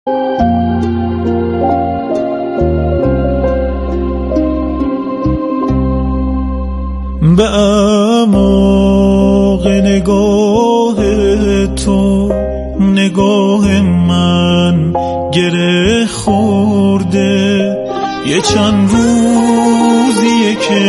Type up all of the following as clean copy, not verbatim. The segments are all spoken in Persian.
به اعماق نگاه تو نگاه من گره خورده، یه چند روزیه که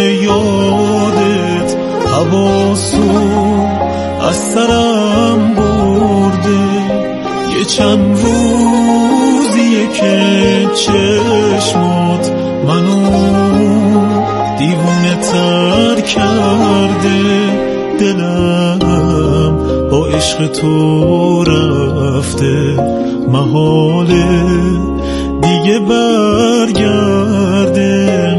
یادت حواسو از سرم برده، یه چند روزیه که چشمات منو دیوونه تر کرده، دلم با عشق تو رفته، محاله دیگه برگرده،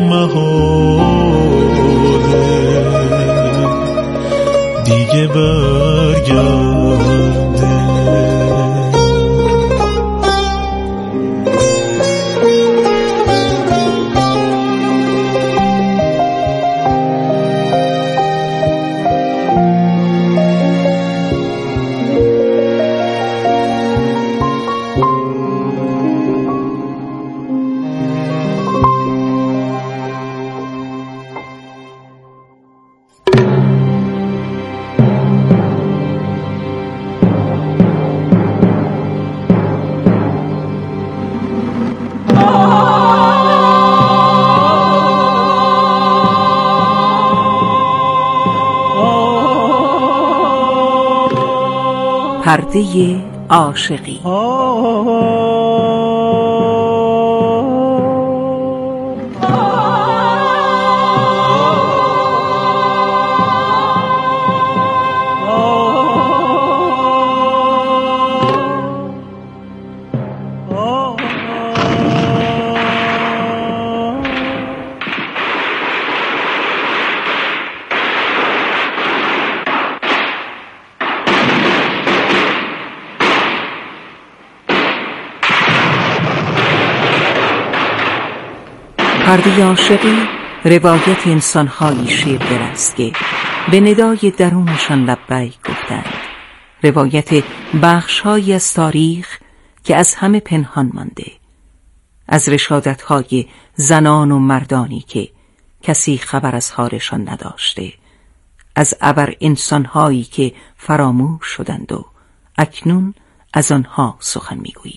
محاله دیگه برگرده. پرده عاشقی. پرده عاشقی روایت انسان‌هایی شیرگر است که به ندای درونشان لبیک گفتند، روایت بخش‌هایی از تاریخ که از همه پنهان مانده، از رشادت‌های زنان و مردانی که کسی خبر از حالشان نداشته، از ابر انسان‌هایی که فراموش شدند و اکنون از آنها سخن می‌گوییم.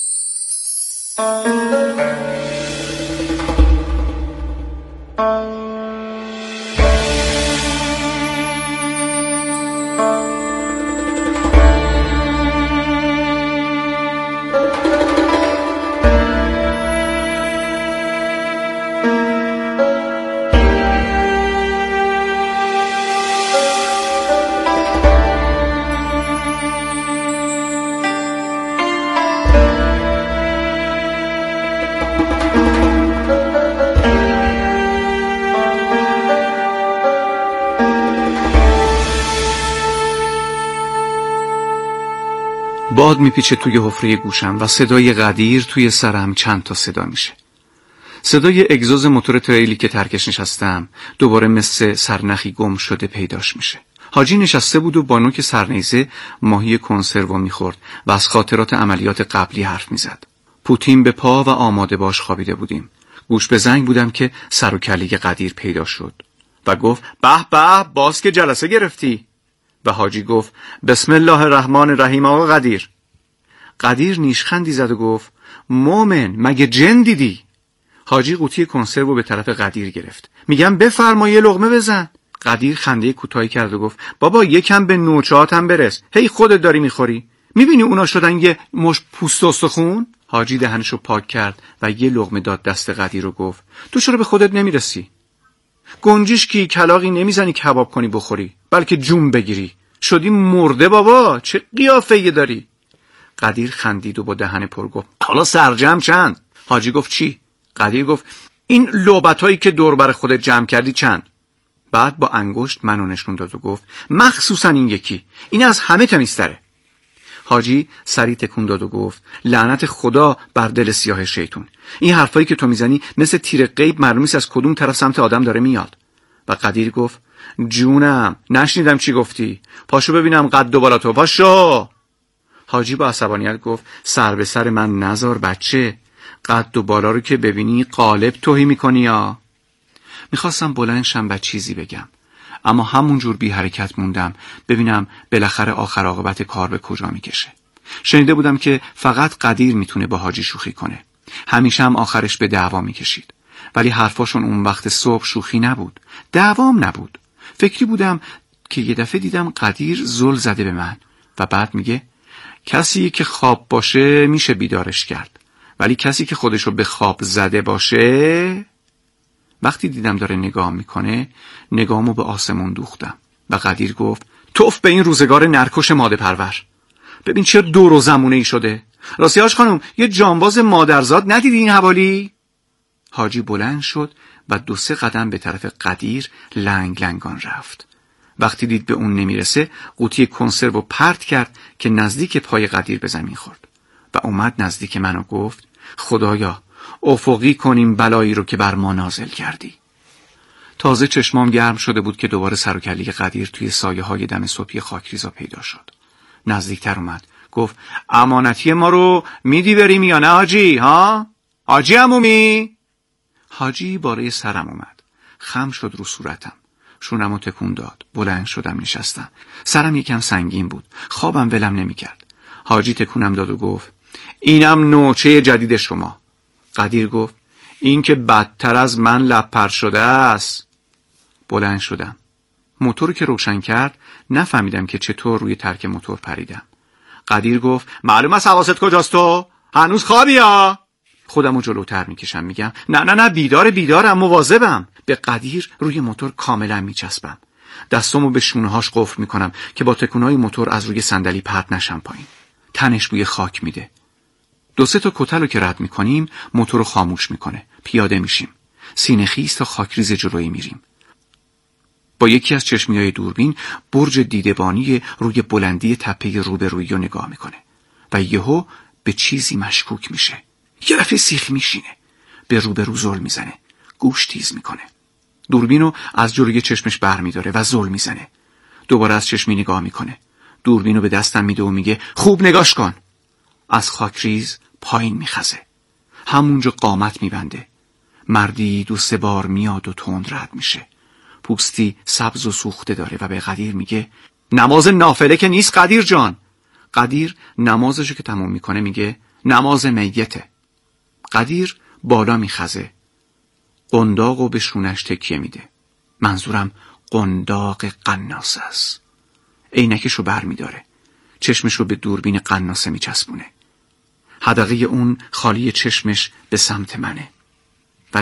باد میپیچه توی حفره گوشم و صدای قدیر توی سرم چند تا صدا میشه. صدای اگزوز موتور تریلی که ترکش نشستم دوباره مثل سرنخی گم شده پیداش میشه. حاجی نشسته بود و با نوک سرنیزه ماهی کنسرو میخورد و از خاطرات عملیات قبلی حرف میزد. پوتین به پا و آماده باش خوابیده بودیم. گوش به زنگ بودم که سر و کله قدیر پیدا شد و گفت به به، باز که جلسه گرفتی. و حاجی گفت بسم الله الرحمن الرحیم آقا قدیر. قدیر نیشخندی زد و گفت مومن مگه جن دیدی؟ حاجی قوطی کنسرو به طرف قدیر گرفت. میگم بفرما یه لقمه بزن. قدیر خنده کوتاهی کرد و گفت بابا یکم به نوچه‌هاتم برس، هی خودت داری میخوری؟ میبینی اونا شدن یه مش پوست و استخون؟ حاجی دهنشو پاک کرد و یه لقمه داد دست قدیر و گفت تو چرا به خودت نمیرسی؟ گنجیش کی کلاغی نمیزنی کباب کنی بخوری، بلکه جون بگیری. شدی مرده بابا، چه قیافه‌ای داری؟ قدیر خندید و با دهن پر گفت حالا سرجم چند؟ حاجی گفت چی؟ قدیر گفت این لعبتایی که دور بر خودت جمع کردی چند؟ بعد با انگشت منو نشون داد و گفت مخصوصا این یکی، این از همه تمیزتره. حاجی سری تکون داد و گفت لعنت خدا بر دل سیاه شیطون، این حرفایی که تو میزنی مثل تیر غیب معلوم نیست از کدوم طرف سمت آدم داره میاد. و قدیر گفت جونم نشنیدم چی گفتی، پاشو ببینم قد و بالا تو، پاشو. حاجی با عصبانیت گفت سر به سر من نزار بچه، قد و بالا رو که ببینی قالب توهی میکنی یا. میخواستم بلند شم و چیزی بگم، اما همونجور بی حرکت موندم ببینم بالاخره آخر عاقبت کار به کجا میکشه. شنیده بودم که فقط قدیر میتونه با حاجی شوخی کنه. همیشه هم آخرش به دعوا میکشید. ولی حرفاشون اون وقت صبح شوخی نبود، دعوام نبود. فکری بودم که یه دفعه دیدم قدیر زل زده به من و بعد میگه کسی که خواب باشه میشه بیدارش کرد، ولی کسی که خودشو به خواب زده باشه. وقتی دیدم داره نگاه میکنه، نگاهمو به آسمون دوختم و قدیر گفت توف به این روزگار نرکش ماده پرور. ببین چه دور و زمونه ای شده. راستی حاج خانم یه جانباز مادرزاد ندیدی این حوالی؟ حاجی بلند شد و 2-3 قدم به طرف قدیر لنگ لنگان رفت. وقتی دید به اون نمیرسه، قوطی کنسرو رو پرت کرد که نزدیک پای قدیر به زمین خورد و اومد نزدیک من و گفت خدایا افقی کنیم بلایی رو که بر ما نازل کردی. تازه چشمام گرم شده بود که دوباره سر و کله قدیر توی سایه های دم صبحی خاکریزا پیدا شد. نزدیکتر اومد، گفت امانتی ما رو میدی بریم یا نه حاجی؟ ها؟ حاجی عمومی؟ حاجی بالای سرم اومد، خم شد رو صورتم، شونمو تکون داد. بلند شدم نشستم. سرم یکم سنگین بود، خوابم ولم نمیکرد. حاجی تکونم داد و گفت اینم نوچه جدید شما. قدیر گفت این که بدتر از من لپر شده است. بلند شدم. موتور که روشن کرد نفهمیدم که چطور روی ترک موتور پریدم. قدیر گفت معلوم است حواست کجاست تو؟ هنوز خوابی یا؟ خودمو جلوتر میکشم، میگم نه بیدارم، مواظبم. به قدیر روی موتور کاملا میچسبم. دستامو به شونه‌هاش قفل میکنم که با تکونای موتور از روی صندلی پرت نشم پایین. تنش بوی خاک میده. 2-3 تا کتلو که رد میکنیم موتور رو خاموش میکنه. پیاده میشیم. سینه خیز تا خاکریز جلویی میریم. با یکی از چشمیای دوربین برج دیدبانی روی بلندی تپه روبرویی رو نگاه میکنه و یهو به چیزی مشکوک میشه. یه دفعه سیخ میشینه، به روبرو زل میزنه، گوش تیز میکنه. دوربینو از جلوی چشمش بر میداره و زل میزنه. دوباره از چشمی نگاه میکنه. دوربینو به دستم میده و میگه خوب نگاش کن. از خاکریز پایین میخزه. همونجا قامت میبنده. مردی 2-3 بار میاد و تند رد میشه. پوستی سبز و سوخته داره و به قدیر میگه نماز نافله که نیست قدیر جان. قدیر نمازشو که تموم میکنه میگه نماز میته. قدیر بالا میخزه. قنداقو به شونش تکیه میده. منظورم قنداق قناصه است. عینکشو بر میداره. چشمشو به دوربین قناصه میچسبونه. حدقه اون خالی چشمش به سمت منه و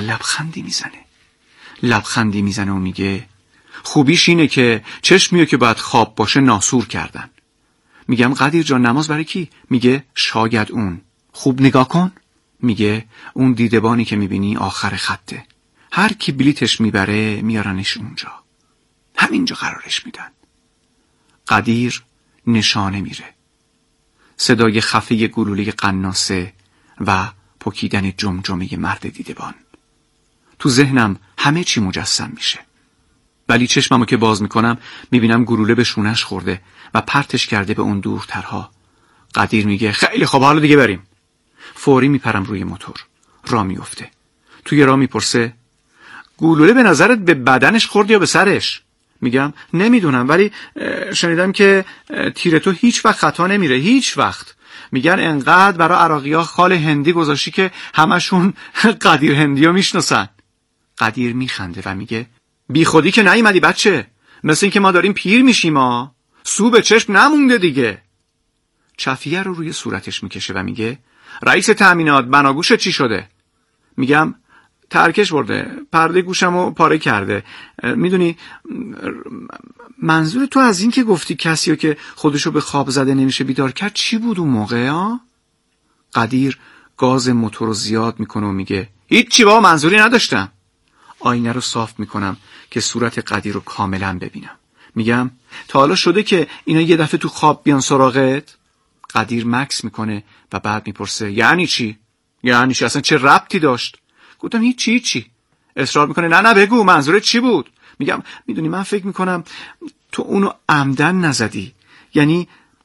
لبخندی میزنه و میگه خوبیش اینه که چشمیو که باید خواب باشه ناسور کردن. میگم قدیر جان نماز برای کی؟ میگه شاید اون. خوب نگاه کن. میگه اون دیدبانی که میبینی آخر خطه. هر کی بلیتش میبره میارنش اونجا. همینجا قرارش میدن. قدیر نشانه میره. صدای خفه گلوله قناصه و پکیدن جمجمه مرد دیدبان. تو ذهنم همه چی مجسم میشه. ولی چشممو که باز میکنم میبینم گلوله به شونش خورده و پرتش کرده به اون دورترها. قدیر میگه خیلی خوب حالا دیگه بریم. فوری میپرم روی موتور. راه میفته. توی راه میپرسه گلوله به نظرت به بدنش خورد یا به سرش؟ میگم نمیدونم، ولی شنیدم که تیر تو هیچ وقت خطا نمیره، هیچ وقت. میگن انقدر برای عراقی‌ها خال هندی گذاشتی که همشون قدیر هندیو میشناسن. قدیر میخنده و میگه بی خودی که نیومدی بچه، مثل این که ما داریم پیر میشیم ها، سو به چشم نمونده دیگه. چفیه رو روی صورتش میکشه و میگه رئیس تأمینات بناگوشت چی شده؟ میگم ترکش برده، پرده گوشمو پاره کرده. میدونی منظور تو از این که گفتی کسیو که خودشو به خواب زده نمیشه بیدار کرد چی بود اون موقع ها؟ قدیر گاز موتور رو زیاد میکنه و میگه هیچی بابا، منظوری نداشتم. آینه رو صاف میکنم که صورت قدیر رو کاملا ببینم. میگم تا حالا شده که اینا یه دفعه تو خواب بیان سراغت؟ قدیر مکس میکنه و بعد میپرسه یعنی چی؟ یعنی چی؟ اصلا چه ربطی داشت؟ گفتم هیچی. اصرار میکنه نه بگو منظورت چی بود؟ میگم میدونی من فکر میکنم تو اونو عمدن نزدی، یعنی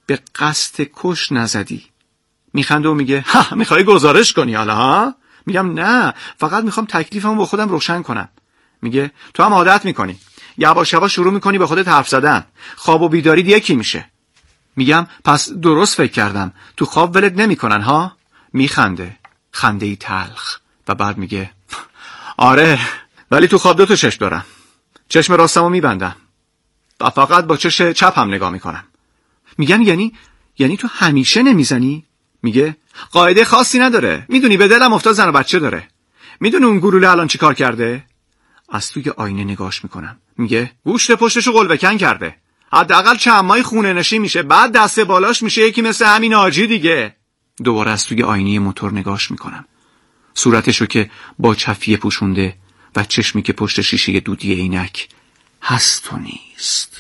به قصد کش نزدی. میخنده و میگه ها میخوای گزارش کنی حالا ها؟ میگم نه، فقط میخوام تکلیفمو با خودم روشن کنم. میگه تو هم عادت میکنی، یواش یواش شروع میکنی به خودت حرف زدن، خواب و بیداری یکی میشه. میگم پس درست فکر کردم، تو خواب ولت نمیکنن ها؟ میخنده خنده‌ای تلخ و بعد میگه آره، ولی تو خواب 2 چشم دارم، چشم راستمو میبندم و فقط با چشم چپم نگاه میکنم. میگم یعنی تو همیشه نمیزنی؟ میگه قاعده خاصی نداره، میدونی به دلم افتاد زن و بچه داره. میدونی اون گلوله الان چی کار کرده؟ از توی آینه نگاش میکنم. میگه گوشت پشتشو قلبکن کرده، حداقل چند ماهی خونه نشین میشه، بعد دست بالاش میشه یکی مثل همین آجی دیگه. دوباره از توی آینه موتور نگاش میکنم، صورتشو که با چفیه پوشونده و چشمی که پشت شیشه دودی عینک هست و نیست.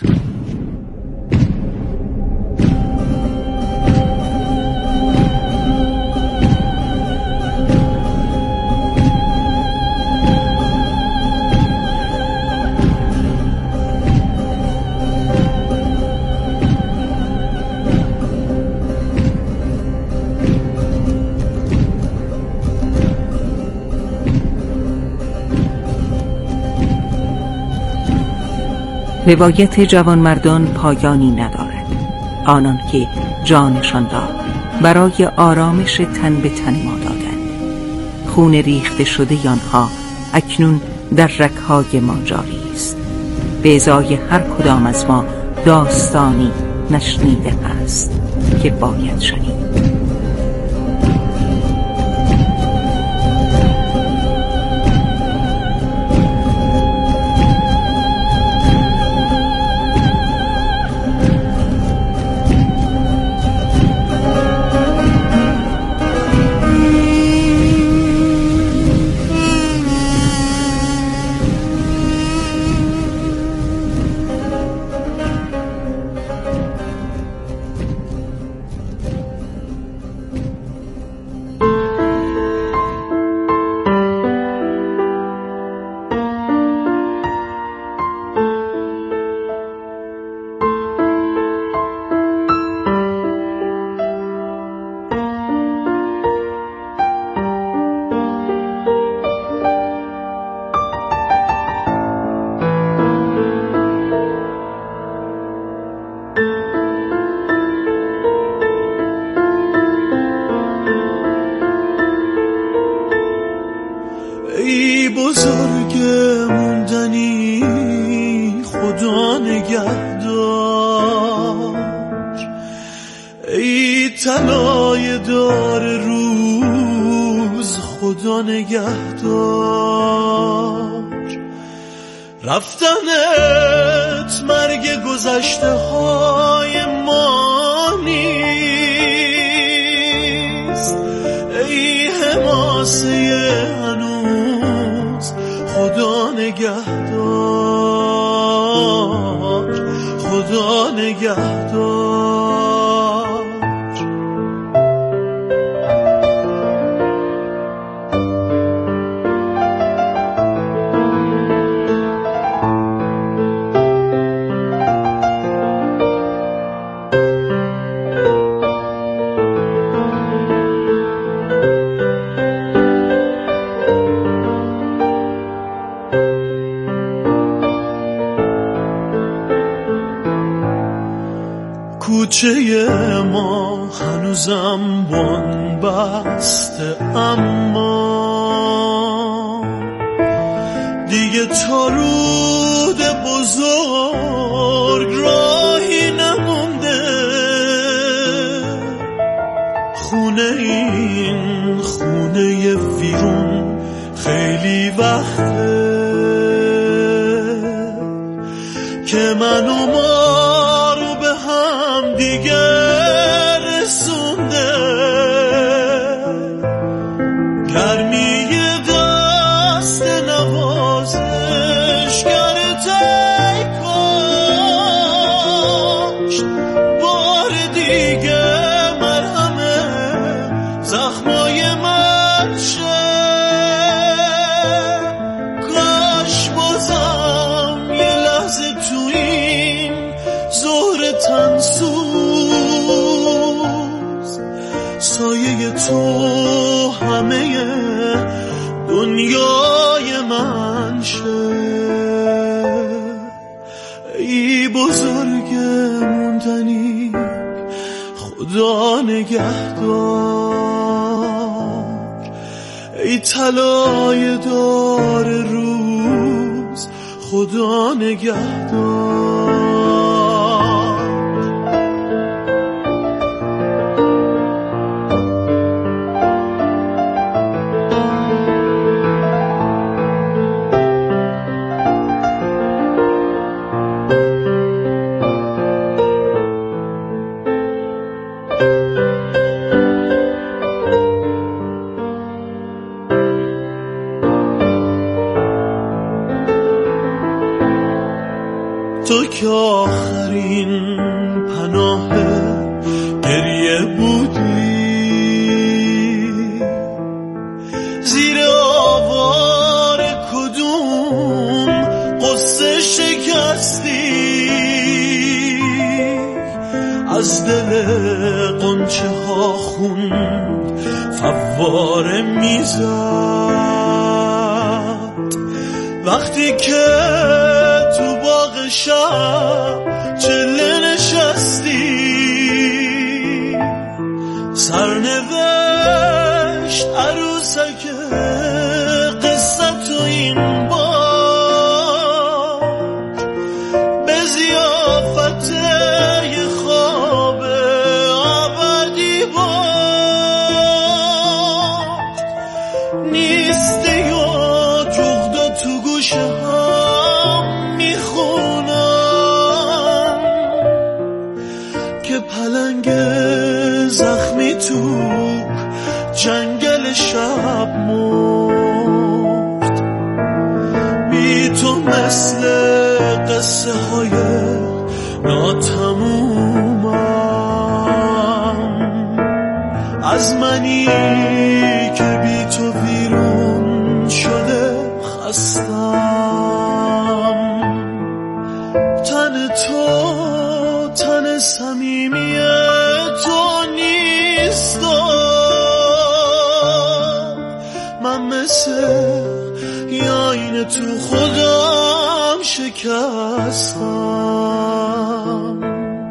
روایت جوانمردان پایانی ندارد. آنان که جانشان را برای آرامش تن به تن ما دادند، خون ریخته شده آنها اکنون در رگ‌های ما جاری است. به ازای هر کدام از ما داستانی نشنیده است که باید شنید. ای بزرگ موندنی خدا نگهدار، ای طلای دار روز خدا نگهدار. رفتنت مرگ گذشته های ما نیست، ای حماسه هنوز خدا نگهدار، خدا نگهدار. کوچه ما هنوزم بن بسته، اما دیگه تا رود بزرگ راهی نمونده. خونه این خونه ویرون خیلی وقته که من و ما رو به هم دیگه رسونده. گرمی دست نوازش گرته کاشت، بار دیگه مرهم زخمای من شه. کاش بازم یه لحظه تو این ظهر تنسو تو همه دنیای من شه. ای بزرگ موندنی خدا نگهدار، ای طلای دار روز خدا نگهدار. تو که آخرین پناه گریه بودی، زیر آوار کدوم قصه شکستی، از دل قنچه ها خون فواره میزد، وقتی که تو باغ شب چله نشستی. سرنوشت عروسک قصه تو این بار به ضیافت یه خواب آبادی بار نیستی و جغدا تو گوشه هم میخونم که پلنگ زخمی تو جنگل شب مرد. بی تو مثل قصه های ناتمومم، از منی که بی تو بیرون شده خستم. تن تو تن صمیمی تو نیست، من مثل یه آینه تو خودم شکستم.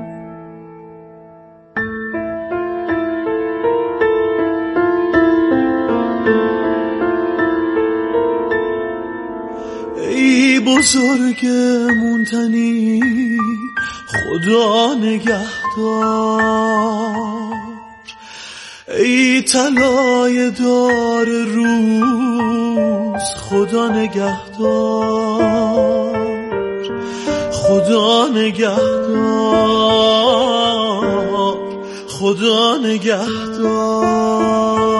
ای بزرگ موندنی خدا نگهدار، ای طلای دار روز خدا نگهدار، خدا نگهدار، خدا نگهدار.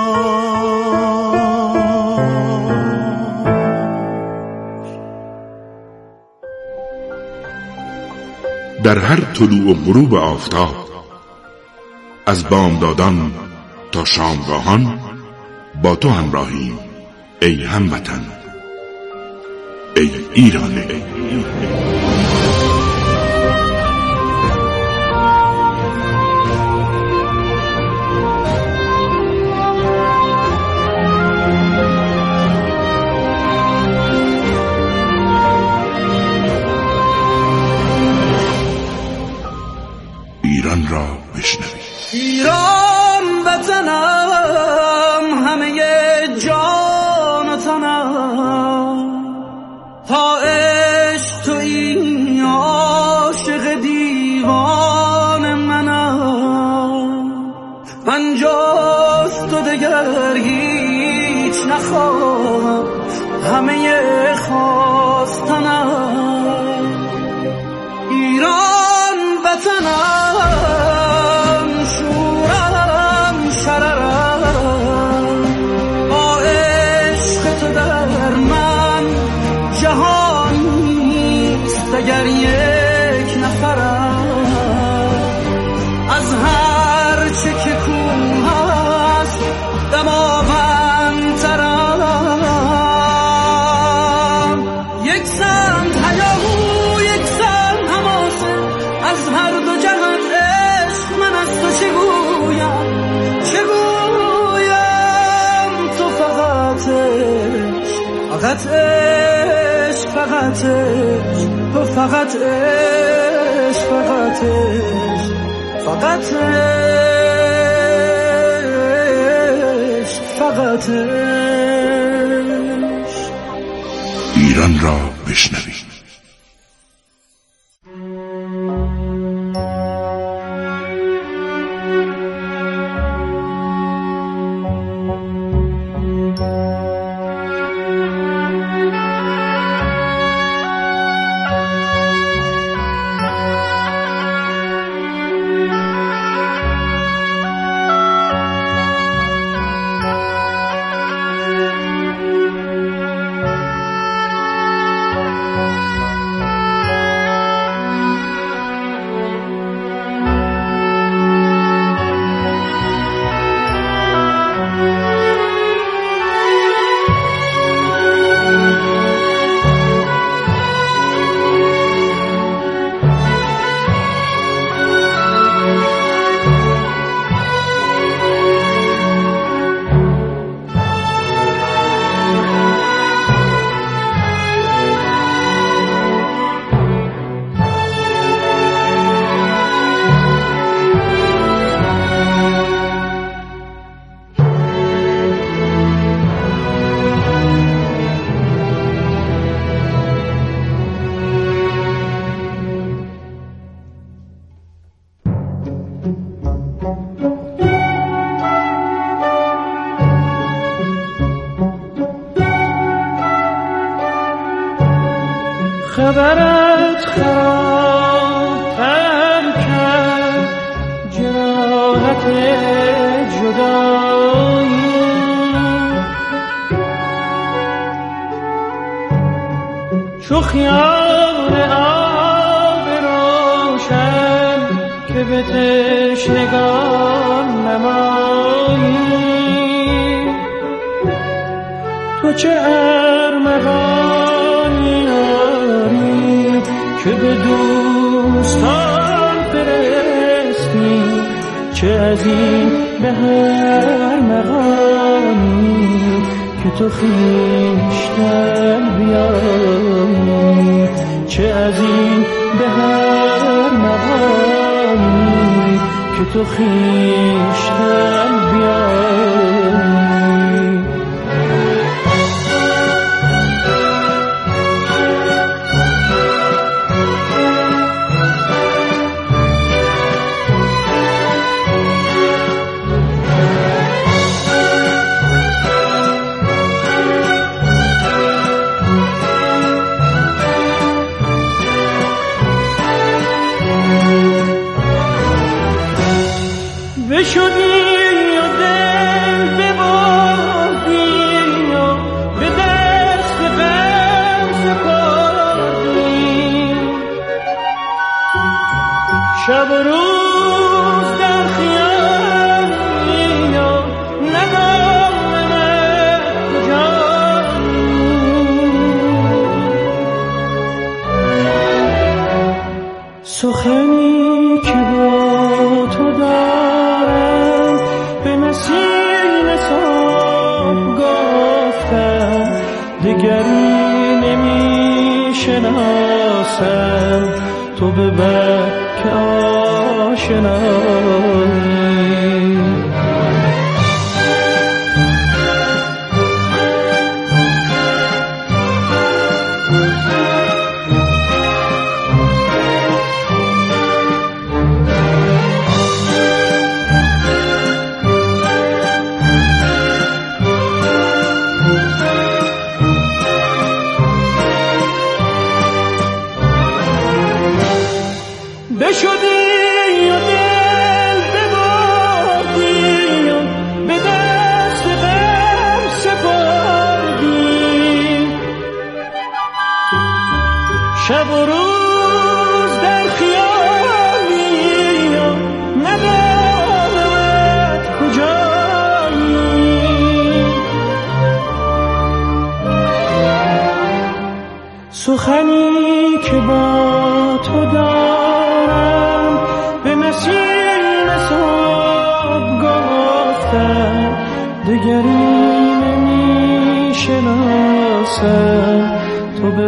در هر طلوع و غروب آفتاب، از بامدادان تا شامگاهان با تو همراهیم ای هموطن، ای ایران. ایران را بشنوید. ایران وطنم، همه جان و تنم، تا عشق تویی عاشق دیوان منم. من جز تو دگر هیچ نخواهم، همه خواستنم. ایران وطنم، شورم شررم، با عشق تو در من جهان نیست اگر یک نفرم. از هر چه که کوه هست دماوندترم، یک سنگ حیات فقط عشق، فقط عشق، تو فقط عشق، فقط عشق، فقط عشق، فقط عشق. ایران را بشنوید. خبرت خرابتر کرد جراحت جدایی، چو خیال آب روشن که به تشنگان نمایی. تو چه ارمغانی داری که به دوستان فرستی، چه از این به هر مقامی که تو خویشتن بیایی، چه از این به هر مقامی که تو خویشتن بیایی. بشدی و دل ببردی و به دست غم سپردی، شب و روز در خیالی و ندانمت کجایی. سخنی که با تو دارم به نسیم صبح گفتم، دگری نمی شناسم تو به بک آشنایی. بشدی و دل ببردی و به دست غم سپردی، شب و روز در خیالی و ندانمت کجایی. سخنی که با تو دارم به نسیم صبح گفتم، دگری نمی شناسم شناسم تو به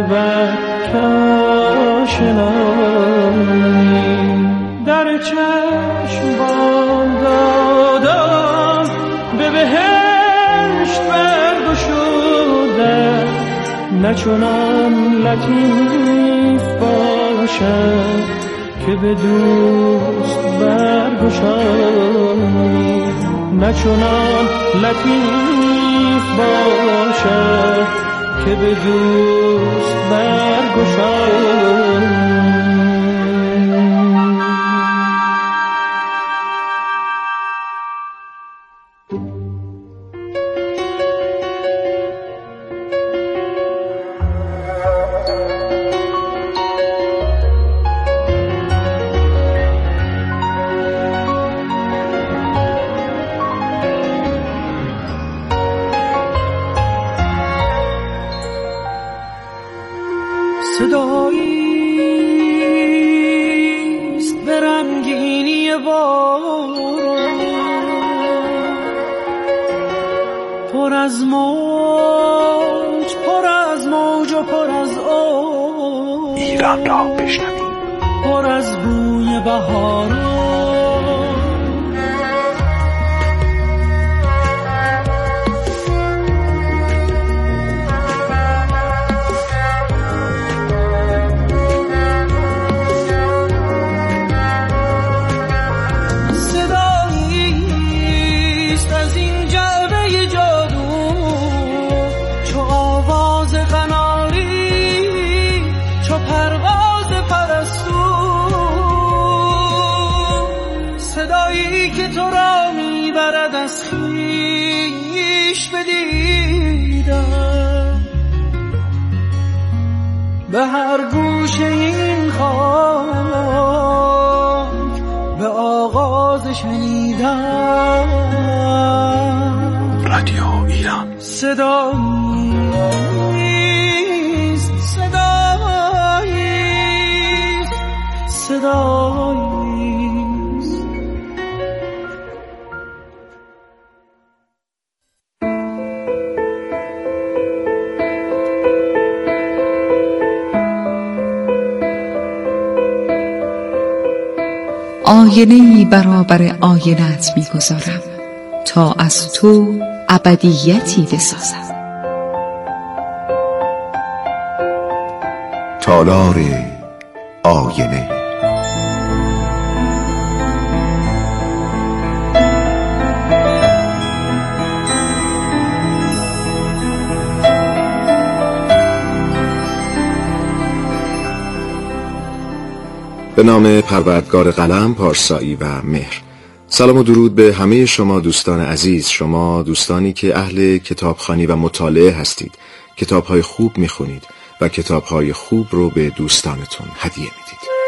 کاشنایی. در چشم بام دادم به بهشت برگشودم، نه چنان لطیف باشم که به دوست برگشایی، نه چنان لطیف باشم که به دوست برگشایی. صداییست به رنگینی باران، پر از موج و پر از آب، ایران را بشنوید. پر از بوی بهاران. صدایی که تو را میبرد از خویش بدیدم، به هر گوشه این خاک به آغاز شنیدم. رادیو ایران. صداییست آینه‌ای برابر آینه‌ات می‌گذارم تا از تو ابدیتی بسازم. تالار آینه. به نام پروردگار قلم، پارسایی و مهر. سلام و درود به همه شما دوستان عزیز، شما دوستانی که اهل کتابخوانی و مطالعه هستید، کتاب‌های خوب می‌خونید و کتاب‌های خوب رو به دوستانتون هدیه میدید.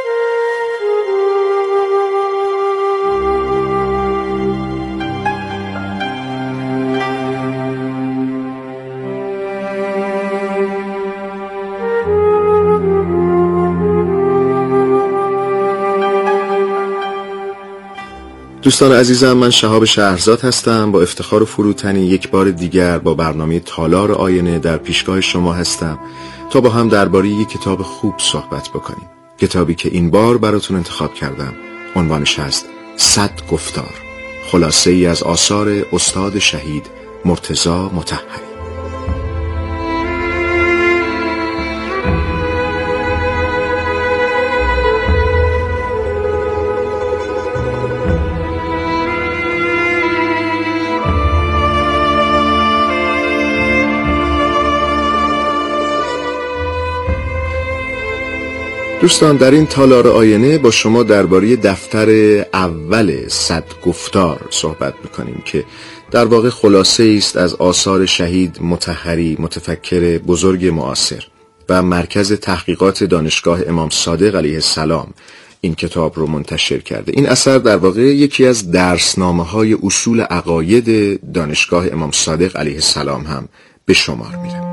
دوستان عزیزم، من شهاب شهرزاد هستم. با افتخار و فروتنی یک بار دیگر با برنامه تالار آینه در پیشگاه شما هستم تا با هم درباره یک کتاب خوب صحبت بکنیم. کتابی که این بار براتون انتخاب کردم عنوانش هست 100 گفتار، خلاصه ای از آثار استاد شهید مرتضی مطهری. دوستان، در این تالار آینه با شما درباره دفتر اول 100 گفتار صحبت می‌کنیم که در واقع خلاصه است از آثار شهید مطهری، متفکر بزرگ معاصر و مرکز تحقیقات دانشگاه امام صادق علیه السلام این کتاب رو منتشر کرده. این اثر در واقع یکی از درسنامه‌های اصول عقاید دانشگاه امام صادق علیه السلام هم به شمار میره.